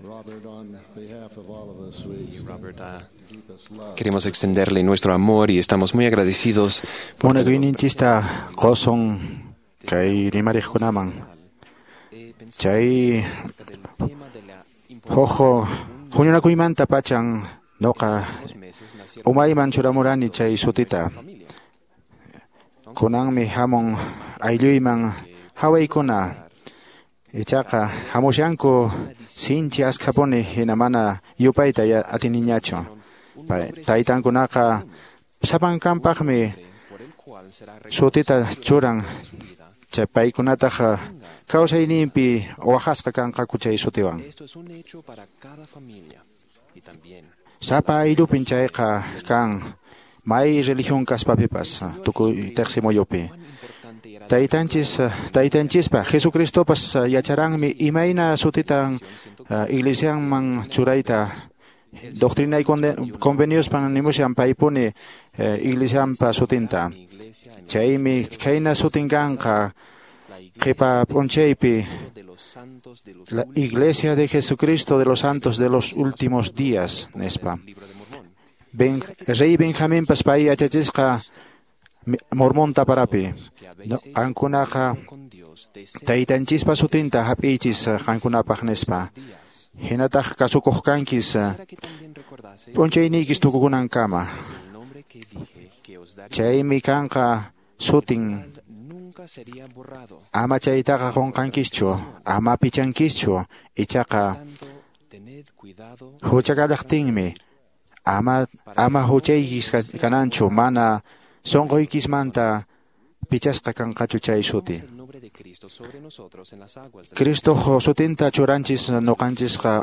Y Robert, queremos extenderle nuestro amor y estamos muy agradecidos por todo. Monaguininchista Kosong Kai Rimarijunaman Chay Jojo Junyuna Kuimanta Pachan Noka Umayman Churamurani Chay Sutita Kunang mi hamon Ayluiman Hawaii Kuna Ichaka Hamushanko Sinchi Askapone Hinamana Yupaita Atiniñacho Taitan Kunaka Sapan Kampakme Sutita Churan Chapay Kunataja Causa Inimpi Oaxaca Kankakuchay Sutiwan Sapa Iru Pinchaeka Kan Mai religión Kaspapipas Tuku Terximoyopi Taitanchis pa Jesucristo pas Yacharang mi imaina Sutitan Iglesia man Churaita Doctrina y convenios pan nimusian paipuni Iglesia pa Sutinta Chaimi Kaina Sutinganka Kepa Poncheipi la Iglesia de Jesucristo de los Santos de los Últimos Días Nespa Rey Benjamín Paspai Achachisca Mormon Taparapi Ankunaja Taitanchis Pasutinta Hapichis Hankunapach Nespa Hinatach Kasukohkankis Poncheinikis Tukukunan Kama Chaimi Kanka Sutin Ama Chaitaka Honkankischo Ama Pichankischo Ichaka Huchakalachtingmi Ama Huchaikis Kanancho Mana Songoikis Manta Pichasca Kankachu Chay Suti Cristo Josutinta Churanchis Nokanchiska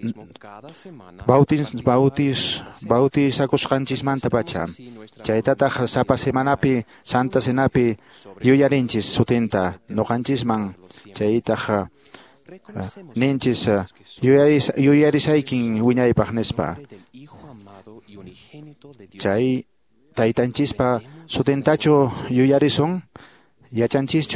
Bautis Akuskanchis Manta Pacha Chaitata Sapa Semanapi Santa Senapi Yuyarinchis Sutinta Nokanchisman Chaitaja Ninchis Yuyarisaikin Wiñay Pagnespa Chay Taitanchispa Sutintacho Yuyarison Yachanchischu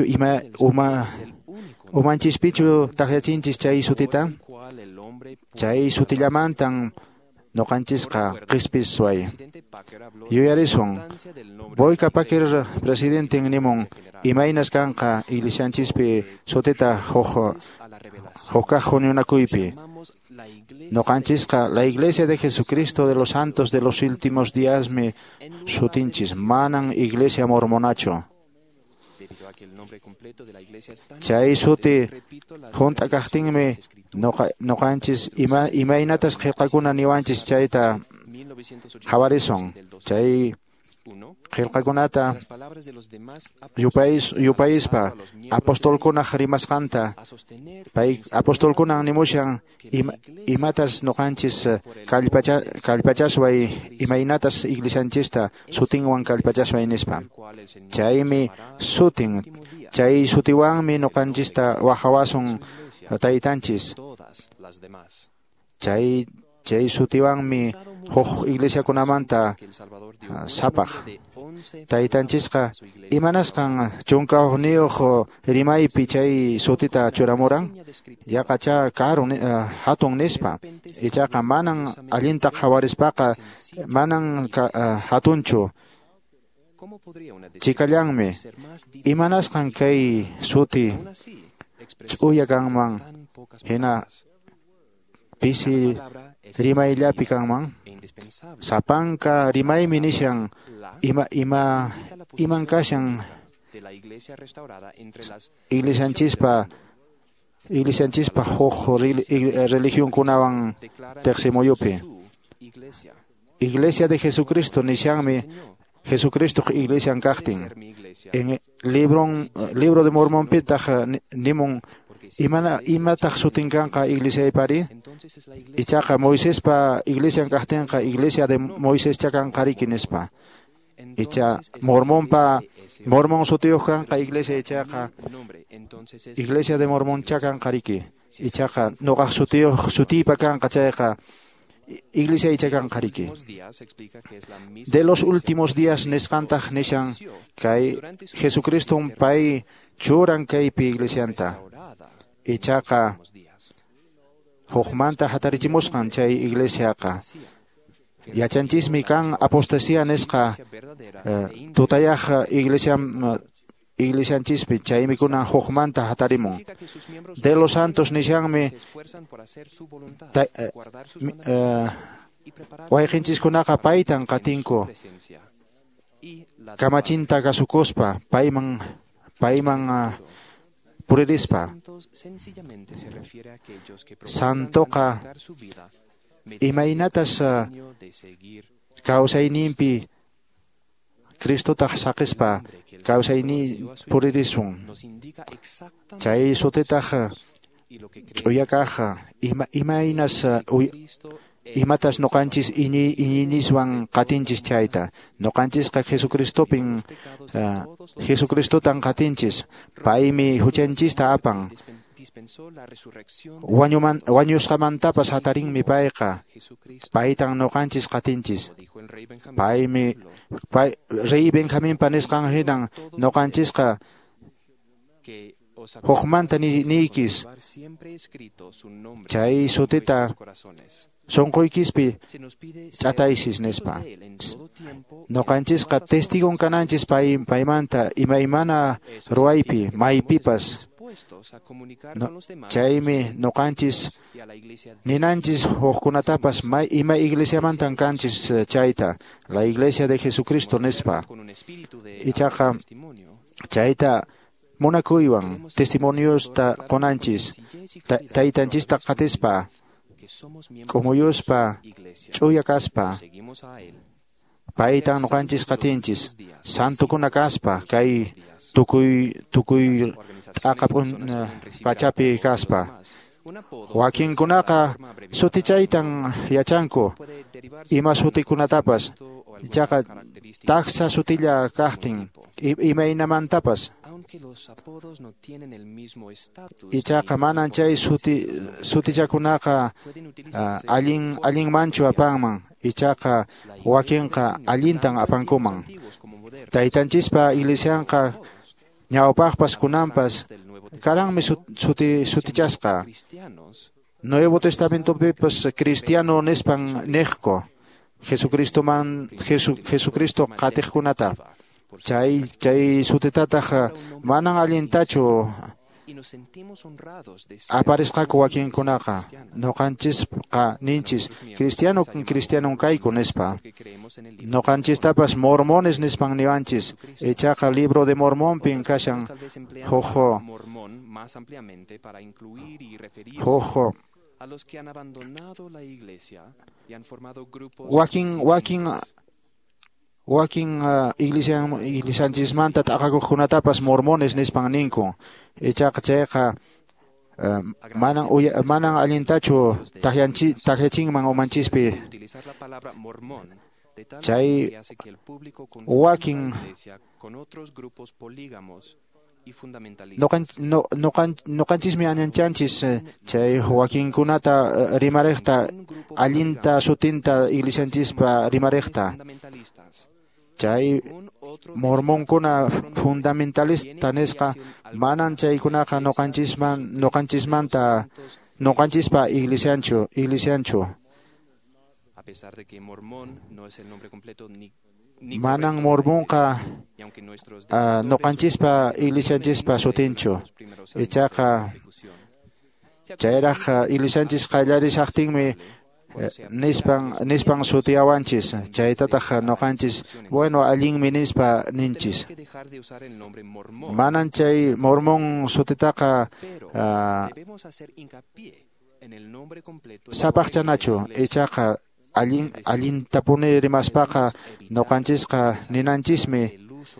Umanchispichu Tajachinchis Chay Sutita Chay Sutillamantan Nokanchisqa Qispis Suay Yuyarison Boyka Pakir Presidente Nimon Imainas Kanka Iglesianchispi Sutita Jokajo Niunakuipi Nokanchisqa la Iglesia de Jesucristo de los Santos de los Últimos Días me Sutinchis Manan Iglesia Mormonacho Chay Suti Junta Kachtingme Nokanchis Imainatas Jilkakuna Niwanchis Chayta Javarison Chay Jilkakunata Yupaispa Apostol Kuna Jarimaskanta Apostol Kuna Nimushan Imatas Nokanchis Kalpachasway Imainatas Iglesianchista Sutingwan Kalpachasway Nispa Chaymi Sutin Chay Sutiwanmi Nokanchista Wahawason Taitanchis Chay Sutiwanmi Hoj Iglesia Kunamanta Sapaj Taitanchiska Imanaskan Chunka Niojo Rimaipi Chay Sutita Churamuran Yakacha Karun Hatun Nispa Ichaka Manan Alintak Hawarispaka Manan Hatunchu Chikallangme Imanaskan Kay Suti Uyakanman Hina Pisi Rimaillapi kanman Sapanka Rimay Minishan Iman Kashan Iglesianchispa Jojo Religión Kunawan Terximoyope Iglesia de Jesucristo Nishanme Jesucristo Iglesia Kachtin en el libro de Mormón Pitach Nimon Imatach Sutinkanka Iglesia de Pari Ichaka Moisés pa Iglesia Kachtenka Iglesia de Moisés Chakan Karikinespa Icha Mormón Sutiokanka Iglesia Ichaka Iglesia de Mormón Chakan Kariki Ichaka Nogach Sutipa Kanka Chaka Iglesia Ichakan Kariki de los últimos días Neskantach Nishan Kai Jesucristo un pai Churan Kai Pi Iglesianta Ichaka hukmanta hatarichimusqan chay iglesiaqa. Yachanchismi kan apostasía nisqa tutayaq iglesianchispi chaymi kunan hukmanta hatarimun. De los santos nishanmi wayqinchiskunaqa paytan qatinku kamachinta kasukuspa payman puririspa. Santoqa imaynatas kawsayninpi Cristotaq saqispa kawsayni puririsun. Chay sutitaq ch'uyakaq imaynas imatas noqanchis iñiniswan qatinchis chayta. Noqanchisqa Jesucristotan qatinchis. Paymi huchanchista apan. Wañusqamantapas hatarinmi payqa. Paytan noqanchis qatinchis. Rey Benjaminpa nisqan hinan noqanchisqa hukmanta niykis. Chay sutita sonqoykispi ch'ataysis nispa. Noqanchisqa testigon kananchis paymanta imaymana ruwaypi maypipas. Chaymi noqanchis ninanchis hukkunatapas ima iglesiamantan kanchis chayta, la iglesia de Jesucristo nispa. Ichaqa chayta munakuywan testimoniusta qonanchis, taytanchista qatispa, kumuyuspa, ch'uya kaspa, paytan noqanchis qatinchis, santukuna kaspa, kay tukuy pachapi kaspa. Wakinkunaqa sutichaytan yachanku, ima sutikunatapas, ichaqa taksha sutilla kaqtin, imaynamantapas. Ichaqa manan chay sutichakunaqa allin manchu apanman, ichaqa wakinqa allintan apankuman. Taytanchispa iglesianqa ñawpaqpas kunanpas karanmi sutichasqa. Nuevo Testamentopipas cristiano nispan niqku Jesucristo qatiqkunata. Chay sutitataq manan allintachu aparisqaku wakinkunaqa. Noqanchisqa ninchis cristianon kayku nispa. Noqanchistapas mormones nispan niwanchis. Ichaqa libro de Mormonpin kashan huqu wakin iglesianchismanta t'aqakuqkunatapas mormones nispan ninku. Ichaqa chayqa manan allintachu takyachinman umanchispi. Chay wakin noqanchismi añanchanchis chay wakinkunata rimariqta allinta sutinta iglesianchispa rimariqta. Chay mormonkuna fundamentalista nisqa manan chaykunaqa noqanchispa iglesianchu. Manan mormonqa noqanchispa iglesianchispa sutinchu. Ichaqa chayraq iglesianchis qallarisaqtinmi nispan sutiawanchis. Chaytataq noqanchis bueno allinmi nispa ninchis. Manan chay mormon sutitaqa sapaqchanachu. Ichaqa allinta puni rimaspaqa noqanchisqa ninanchismi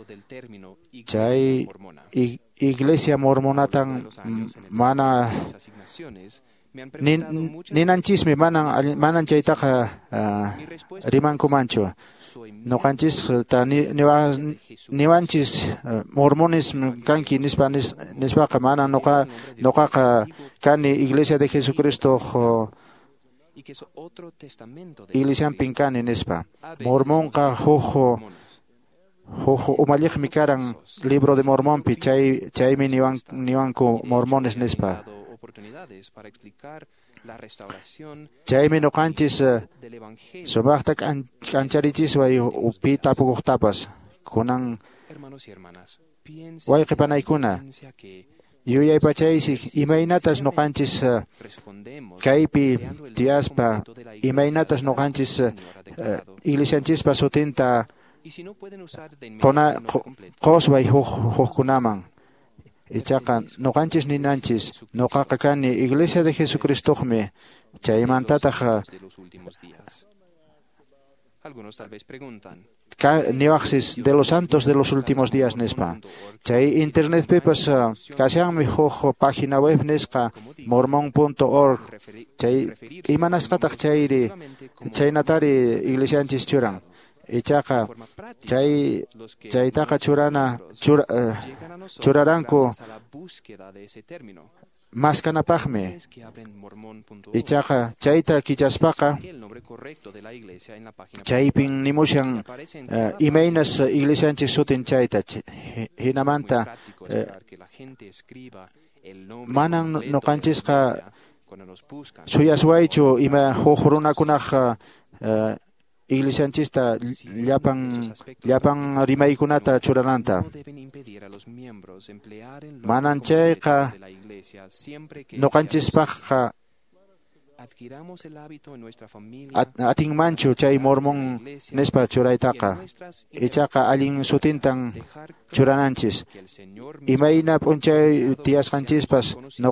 chay iglesia mormonatan mana ninanchismi manan chaytaqa rimankumanchu. Noqanchis niwanchis mormones kanki nispaqa mana noqaqa kani iglesia de Jesucristo iglesianpin kani nispa. Mormonqa huqu umalliqmi karan libro de Mormonpi chaymi niwanku mormones nispa. oportunidades para explicar la restauración chaymi nuqanchis del Evangelio. sumaqta k'ancharichisway upi tapukuqtapas kunan Hermanos y hermanas, wayqipanaykuna piensa que yuyaypachaysi imaynatas nuqanchis respondemos kaypi creando el tiyaspa momento de la iglesia imaynatas que nuqanchis el Señor ha declarado. iglesianchispa sutinta Y si no pueden usar de inmediato quna el nombre completo, qosway huqkunaman ichaqa nuqanchis ninanchis nuqaqa kani Iglesia de Jesucristoqmi chaymantataq de los últimos días. Algunos tal vez preguntan, niwaqsis de los santos de los últimos días nispa chay internet pepas kashanmi huq página web nisqa mormon.org chay imanasqataq chayri chaynatari iglesianchis churan ichaqa chaytaqa churaranku gracias a la búsqueda de ese término, maskanapaqmi es que abren mormon.org, ichaqa chayta kichaspaqa el nombre correcto de la iglesia en la página chaypin nimushan aparece en cada imaynas iglesianchis sutin chayta hinamanta práctico esperar que la gente escriba el nombre manan completo de la nuqanchishqa iglesia cuando nos buscan. suyaswaychu ima huq runakunaq iglesianchista llapan rimaykunata churananta No deben impedir a los miembros emplear el nombre manan completo chayqa de la iglesia siempre que nuqanchispaqqa adquiramos el hábito en nuestra familia atinmanchu chay mormon nispa churaytaqa ichaqa allin sutintan dejar churananchis que el Señor mismo imayna p'unchay tiyasqanchispas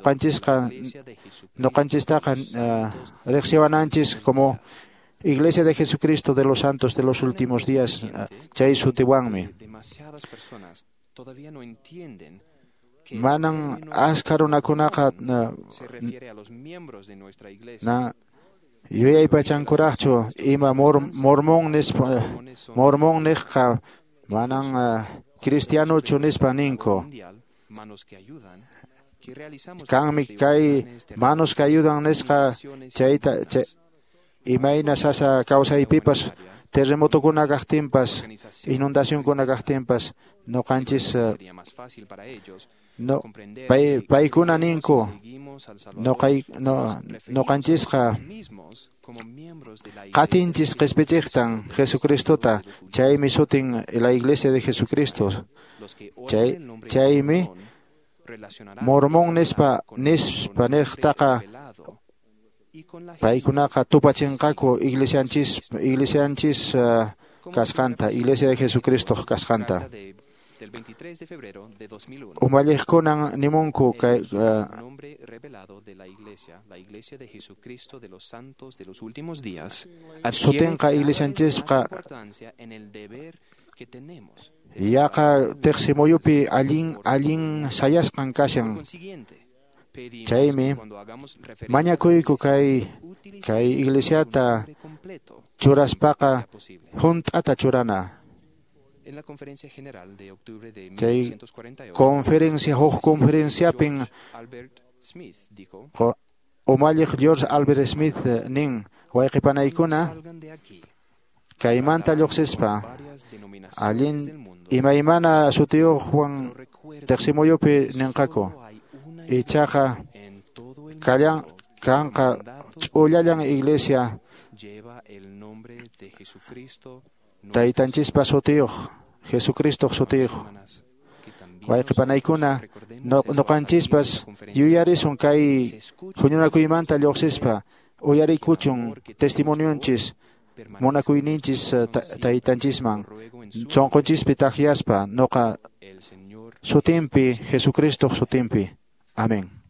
nuqanchistaqa riqsiwananchis como Iglesia de Jesucristo de los Santos de los últimos días chay sutiwanmi demasiadas personas todavía no entienden que manan askha runakunaqa se refiere a los miembros de nuestra iglesia. na yuyaypachankuraqchu ima mormon niqqa manan cristianuchu nispa ninku Mundial, manos que ayudan, que realizamos kanmi kay manos que ayudan nisqa chayta imayna sasa kawsaypipas terremotukuna kaqtinpas inundacionkuna kaqtinpas nuqanchis sería más fácil para ellos comprender paykuna ninku seguimos al Salvador nuqanchisqa mismos como miembros de la iglesia qatinchis qhispichiqtan Jesucristota chaymi sutin la Iglesia de Jesucristo los que oyen el nombre chaymi relacionarán mormon nispa niqtaqa revelado y con la paykunaqa tupachinqaku iglesianchis kasqanta Iglesia de Jesucristo kasqanta del 23 de febrero de 2001 umalliqkunan nimunku kay nombre revelado de la iglesia de Jesucristo de los santos de los últimos días sutinqa iglesianchisqa importancia en el deber que tenemos. yaqa tiqsimuyupi allin sayasqan kashan Consiguiente, pedimos chaymi que cuando hagamos referencia mañakuyku kay iglesiata churaspaqa hunt'ata churana en la conferencia general de octubre de chay 1948 huq conferenciapin Albert Smith dijo, umalliq George Albert Smith nin wayqipanaykuna salgan de aquí kaymanta lluqsispa varias denominaciones del allin mundo, imaymana sutiyuqwan pero recuerden, tiqsimuyupi ninqaku solo hay una ichaqa en todo el kallan mundo kanqa ch'ullallan iglesia lleva el nombre de Jesucristo. taytanchispa sutiyuq Jesucristo sutiyuq wayqipanaykuna nuqanchispas yuyarisun kay huñunakuymanta lluqsispa uyarikuchun testimonionchis munakuyninchis taytanchisman chonqochispi taqyaspa nuqa sutinpi Jesucristo sutinpi amén.